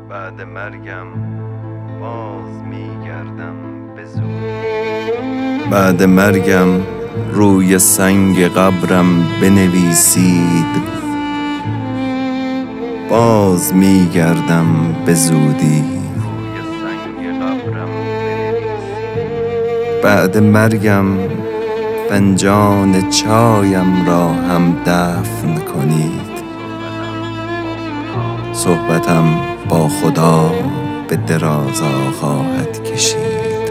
بعد مرگم باز میگردم به زودی. بعد مرگم روی سنگ قبرم بنویسید باز میگردم به زودی. بعد مرگم فنجان چایم را هم دفن کنید. صحبتم با خدا به درازا خواهد کشید.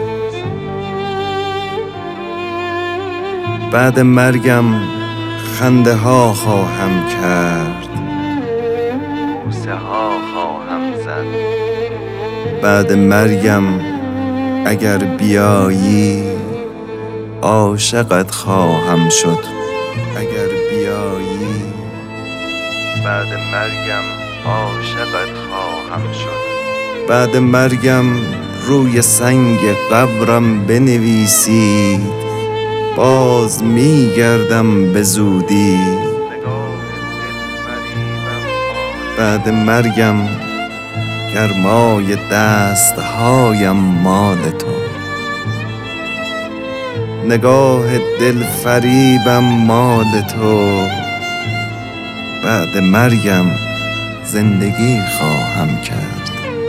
بعد مرگم خنده ها خواهم کرد، بوسه ها خواهم زد. بعد مرگم اگر بیایی عاشقت خواهم شد. اگر بیایی بعد مرگم عاشقت خواهم شد. بعد مرگم روی سنگ قبرم بنویسید باز میگردم به زودی. بعد مرگم گرمای دستهایم مال تو، نگاه دل فریبم مال تو. بعد مرگم زندگی خواهم کرد.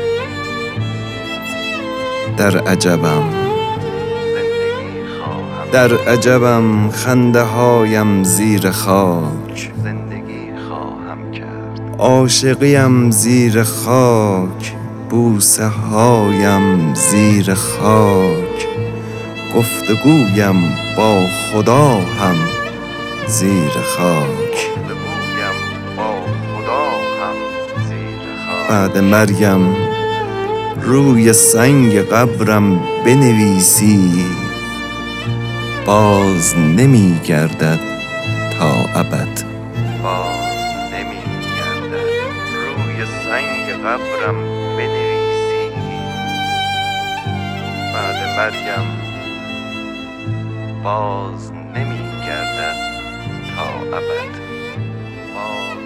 در عجبم خنده هایم زیر خاک، زندگی خواهم کرد. عاشقیم زیر خاک، بوسه هایم زیر خاک، گفتگویم با خدا هم زیر خاک. بعد مرگم روی سنگ قبرم بنویسید باز نمی گردد تا ابد. باز نمی گردد. روی سنگ قبرم بنویسید بعد مرگم باز نمی گردد تا ابد. باز